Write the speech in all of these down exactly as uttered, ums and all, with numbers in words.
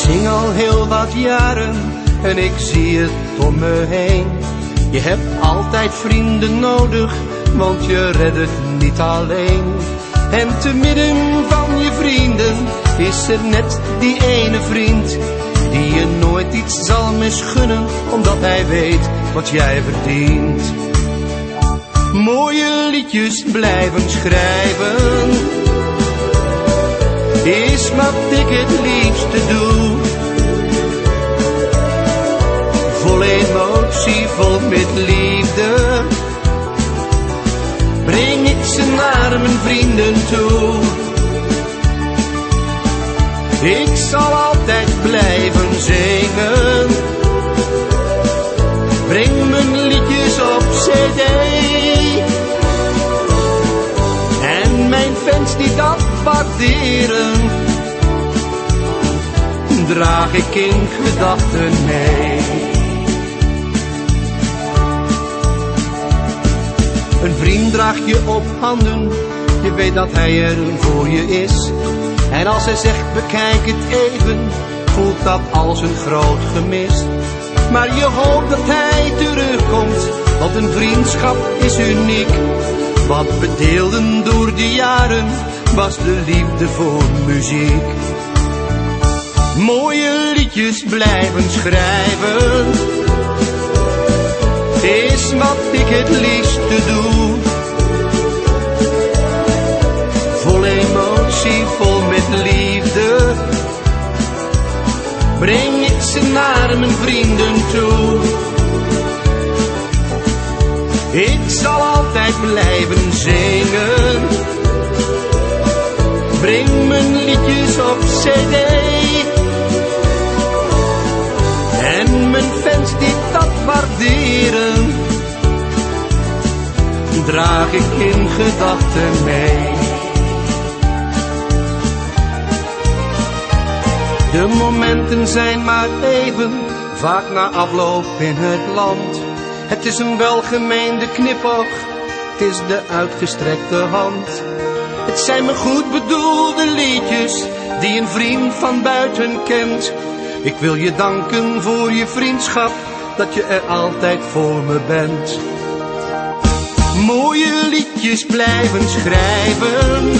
zing al heel wat jaren en ik zie het om me heen. Je hebt altijd vrienden nodig, want je redt het niet alleen. En te midden van je vrienden is er net die ene vriend die je nooit iets zal misgunnen, omdat hij weet wat jij verdient. Mooie liedjes blijven schrijven is wat ik het liefste doe. Vol emotie, vol met liefde breng ik ze naar mijn vrienden toe. Ik zal altijd blijven zingen, breng mijn liedjes op cd. En mijn fans die dat waarderen, draag ik in gedachten mee. Een vriend draag je op handen, je weet dat hij er voor je is. En als hij zegt bekijk het even, voelt dat als een groot gemis. Maar je hoopt dat hij terugkomt, want een vriendschap is uniek. Wat bedeelden door de jaren was de liefde voor muziek. Mooie liedjes blijven schrijven is wat ik het liefste doe. Vol emotie, vol met liefde breng ik ze naar mijn vrienden toe. Ik zal altijd blijven zingen, breng mijn liedjes op cd. En mijn fans die dat waarderen, draag ik in gedachten mee. De momenten zijn maar even, vaak na afloop in het land. Het is een welgemeende knipoog, het is de uitgestrekte hand. Het zijn me goed bedoelde liedjes, die een vriend van buiten kent. Ik wil je danken voor je vriendschap, dat je er altijd voor me bent. Mooie liedjes blijven schrijven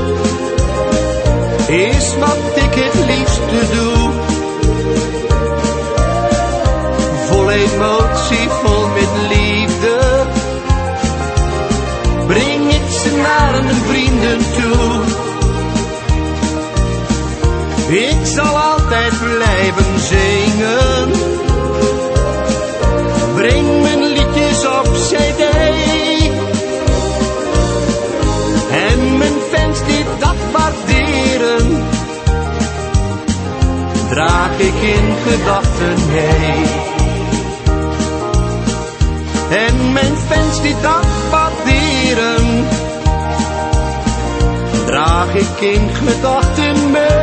is wat ik het liefste doe. Vol emotie, vol met liefde breng ik ze naar mijn vrienden toe. Ik zal altijd blijven zingen, breng mijn liedjes op cd. En mijn fans die dat waarderen, draag ik in gedachten mee. En mijn fans die dat waarderen, draag ik in gedachten mee.